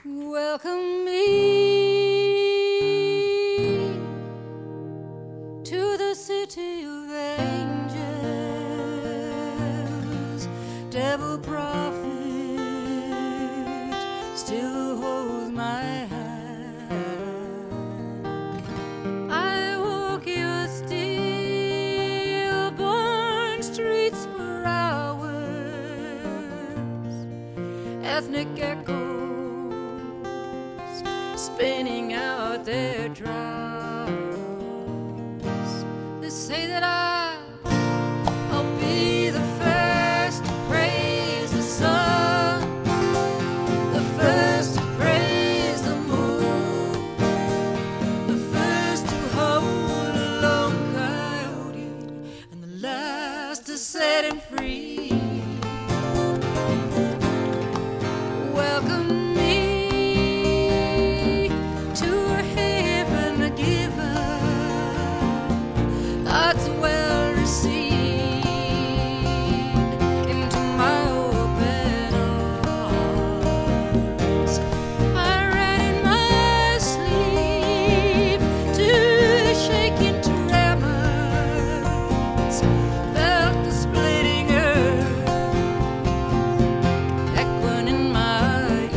Welcome me to the city of angels. Devil prophet still holds my hand. I walk your steel-born streets for hours. Ethnic echoes spinning out their drums. They say that I'll be the first to praise the sun, the first to praise the moon, the first to hold a lone coyote, and the last to set him free. Welcome hearts well received into my open arms. I ran in my sleep to shake into tremors, felt the splitting earth echoing in my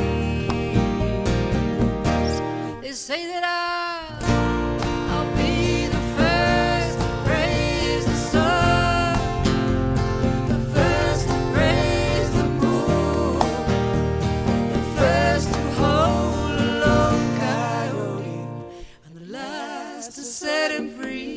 ears. They say that I'll be the first to praise the sun, the first to praise the moon, the first to hold a lone coyote, and the last to set him free.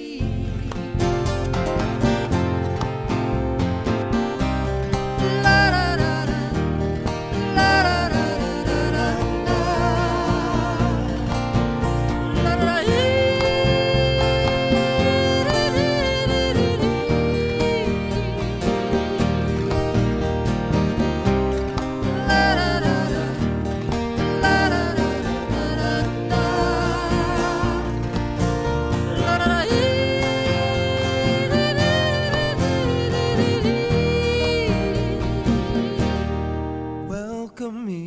Welcome me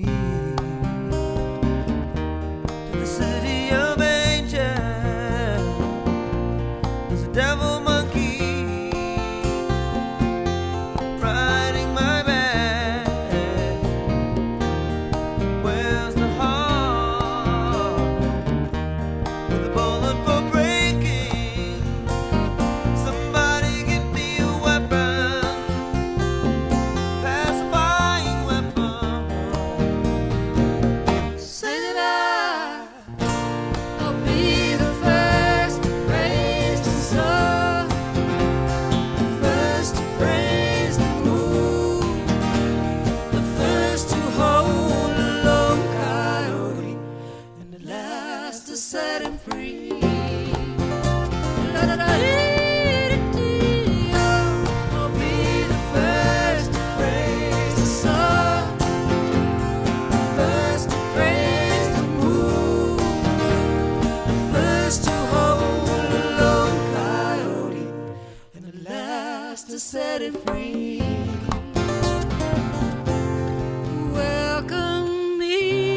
to the city of angels. There's a devil monkey riding my back. Where's the heart with a bullet for breaking? Somebody give me a weapon, pacifying weapon. Say that I'll be the first to praise the sun, the first to praise the moon, the first to hold a lone coyote, and the last to set him free. I'll be the first to praise the sun, the first to praise the moon, the first to hold a lone coyote, and the last to set him free. Welcome me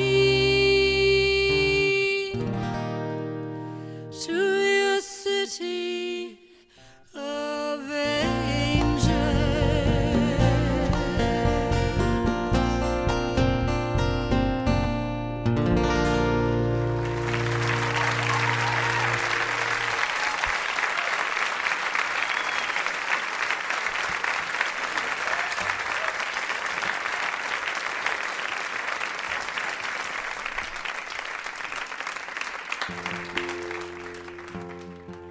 to your city of angels.